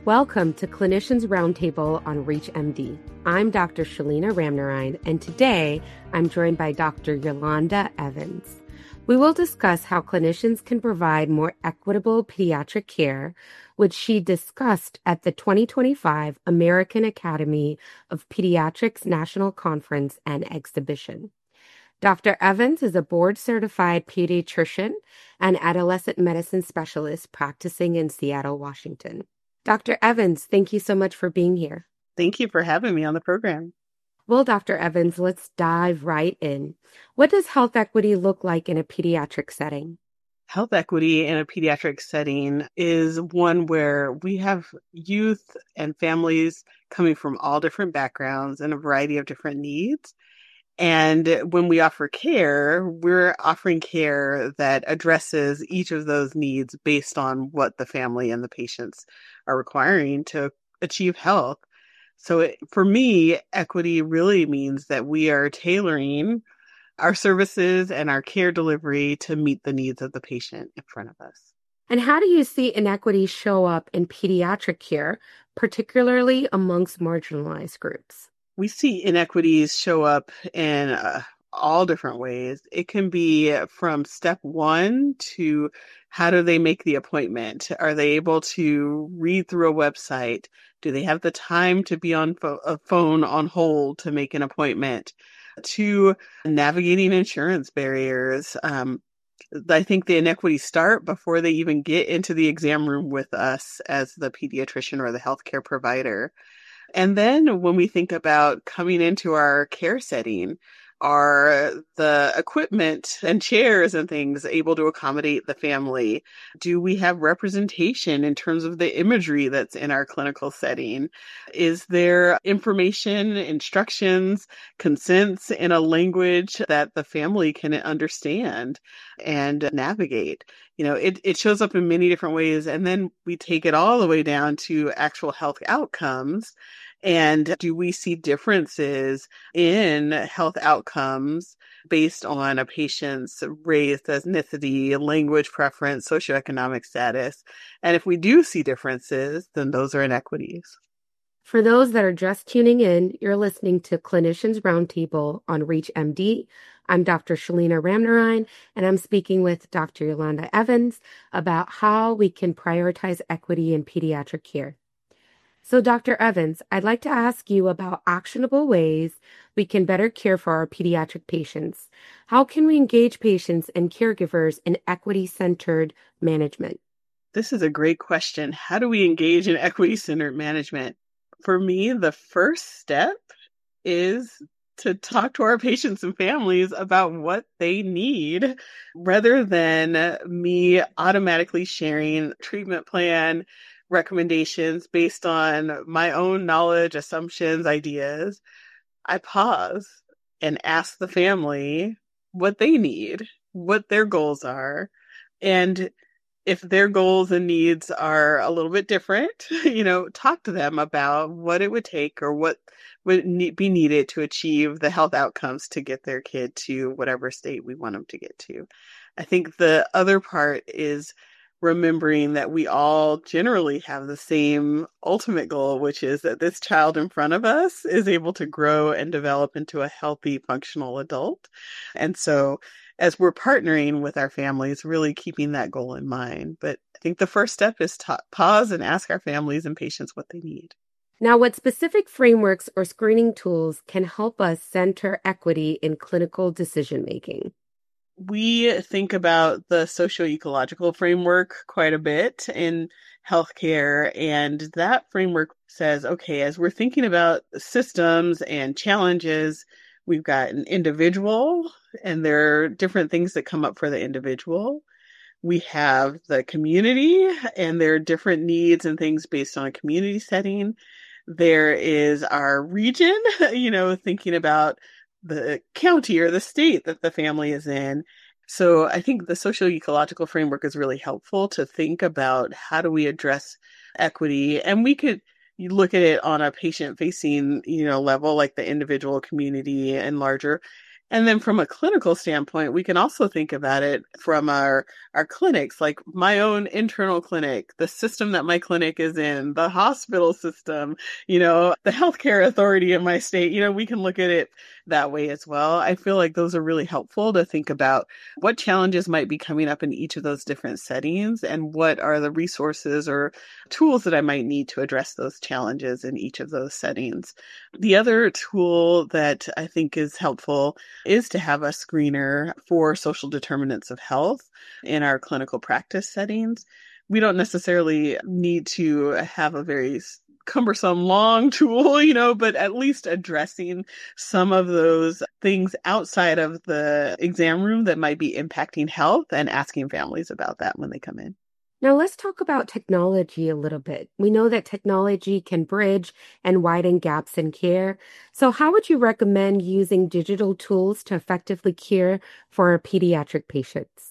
Welcome to Clinicians Roundtable on ReachMD. I'm Dr. Shalina Ramnarine, and today I'm joined by Dr. Yolanda Evans. We will discuss how clinicians can provide more equitable pediatric care, which she discussed at the 2025 American Academy of Pediatrics National Conference and Exhibition. Dr. Evans is a board-certified pediatrician and adolescent medicine specialist practicing in Seattle, Washington. Dr. Evans, thank you so much for being here. Thank you for having me on the program. Well, Dr. Evans, let's dive right in. What does health equity look like in a pediatric setting? Health equity in a pediatric setting is one where we have youth and families coming from all different backgrounds and a variety of different needs. And when we offer care, we're offering care that addresses each of those needs based on what the family and the patients are requiring to achieve health. So for me, equity really means that we are tailoring our services and our care delivery to meet the needs of the patient in front of us. And how do you see inequity show up in pediatric care, particularly amongst marginalized groups? We see inequities show up in all different ways. It can be from step one to how do they make the appointment? Are they able to read through a website? Do they have the time to be on a phone on hold to make an appointment? To navigating insurance barriers. I think the inequities start before they even get into the exam room with us as the pediatrician or the healthcare provider. And then when we think about coming into our care setting, are the equipment and chairs and things able to accommodate the family? Do we have representation in terms of the imagery that's in our clinical setting? Is there information, instructions, consents in a language that the family can understand and navigate? It shows up in many different ways. And then we take it all the way down to actual health outcomes. And do we see differences in health outcomes based on a patient's race, ethnicity, language preference, socioeconomic status? And if we do see differences, then those are inequities. For those that are just tuning in, you're listening to Clinicians Roundtable on ReachMD. I'm Dr. Shalina Ramnarine, and I'm speaking with Dr. Yolanda Evans about how we can prioritize equity in pediatric care. So, Dr. Evans, I'd like to ask you about actionable ways we can better care for our pediatric patients. How can we engage patients and caregivers in equity-centered management? This is a great question. How do we engage in equity-centered management? For me, the first step is to talk to our patients and families about what they need rather than me automatically sharing treatment plan recommendations based on my own knowledge, assumptions, ideas. I pause and ask the family what they need, what their goals are. And if their goals and needs are a little bit different, talk to them about what it would take or what would be needed to achieve the health outcomes to get their kid to whatever state we want them to get to. I think the other part is remembering that we all generally have the same ultimate goal, which is that this child in front of us is able to grow and develop into a healthy, functional adult. And so as we're partnering with our families, really keeping that goal in mind. But I think the first step is to pause and ask our families and patients what they need. Now, what specific frameworks or screening tools can help us center equity in clinical decision-making? We think about the socio-ecological framework quite a bit in healthcare, and that framework says, okay, as we're thinking about systems and challenges, we've got an individual, and there are different things that come up for the individual. We have the community, and there are different needs and things based on a community setting. There is our region, thinking about the county or the state that the family is in. So I think the socio-ecological framework is really helpful to think about how do we address equity. And we could look at it on a patient-facing, level, like the individual, community, and larger. And then from a clinical standpoint, we can also think about it from our clinics, like my own internal clinic, the system that my clinic is in, the hospital system, the healthcare authority in my state. We can look at it that way as well. I feel like those are really helpful to think about what challenges might be coming up in each of those different settings and what are the resources or tools that I might need to address those challenges in each of those settings. The other tool that I think is helpful is to have a screener for social determinants of health in our clinical practice settings. We don't necessarily need to have a very cumbersome, long tool, but at least addressing some of those things outside of the exam room that might be impacting health and asking families about that when they come in. Now let's talk about technology a little bit. We know that technology can bridge and widen gaps in care. So how would you recommend using digital tools to effectively care for our pediatric patients?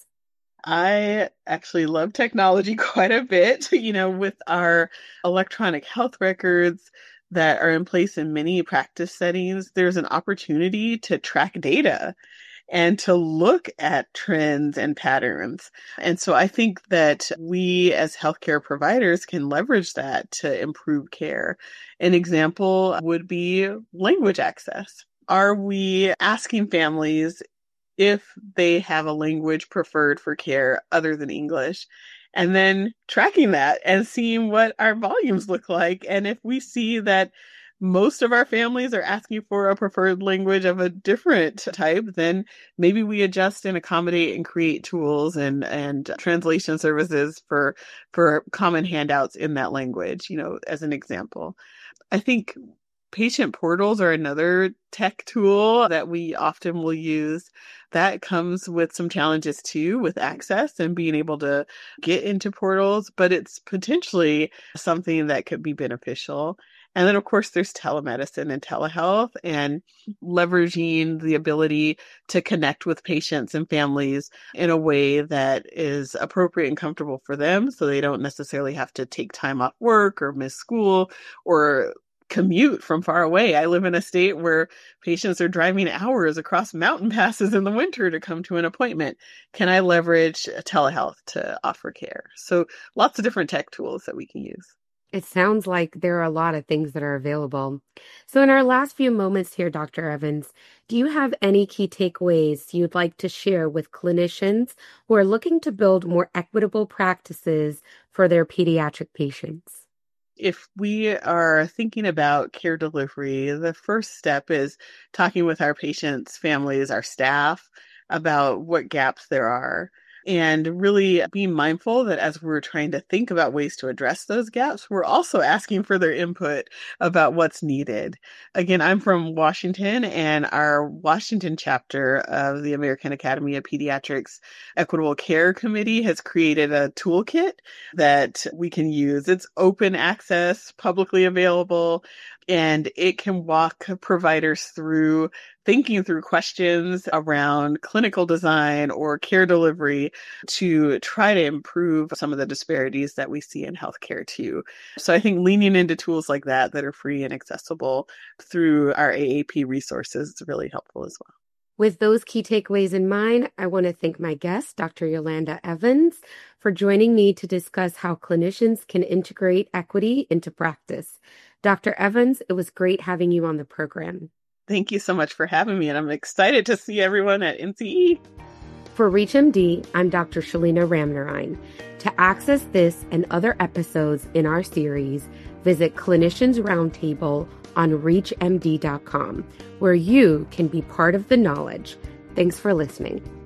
I actually love technology quite a bit, with our electronic health records that are in place in many practice settings. There's an opportunity to track data and to look at trends and patterns. And so I think that we as healthcare providers can leverage that to improve care. An example would be language access. Are we asking families if they have a language preferred for care other than English, and then tracking that and seeing what our volumes look like? And if we see that most of our families are asking for a preferred language of a different type, then maybe we adjust and accommodate and create tools and translation services for common handouts in that language, as an example. I think patient portals are another tech tool that we often will use. That comes with some challenges too, with access and being able to get into portals, but it's potentially something that could be beneficial. And then, of course, there's telemedicine and telehealth and leveraging the ability to connect with patients and families in a way that is appropriate and comfortable for them, so they don't necessarily have to take time off work or miss school or commute from far away. I live in a state where patients are driving hours across mountain passes in the winter to come to an appointment. Can I leverage telehealth to offer care? So lots of different tech tools that we can use. It sounds like there are a lot of things that are available. So in our last few moments here, Dr. Evans, do you have any key takeaways you'd like to share with clinicians who are looking to build more equitable practices for their pediatric patients? If we are thinking about care delivery, the first step is talking with our patients, families, our staff about what gaps there are. And really being mindful that as we're trying to think about ways to address those gaps, we're also asking for their input about what's needed. Again, I'm from Washington, and our Washington chapter of the American Academy of Pediatrics Equitable Care Committee has created a toolkit that we can use. It's open access, publicly available, and it can walk providers through thinking through questions around clinical design or care delivery to try to improve some of the disparities that we see in healthcare too. So I think leaning into tools like that are free and accessible through our AAP resources is really helpful as well. With those key takeaways in mind, I want to thank my guest, Dr. Yolanda Evans, for joining me to discuss how clinicians can integrate equity into practice. Dr. Evans, it was great having you on the program. Thank you so much for having me, and I'm excited to see everyone at NCE. For ReachMD, I'm Dr. Shalina Ramnarine. To access this and other episodes in our series, visit Clinicians Roundtable on ReachMD.com, where you can be part of the knowledge. Thanks for listening.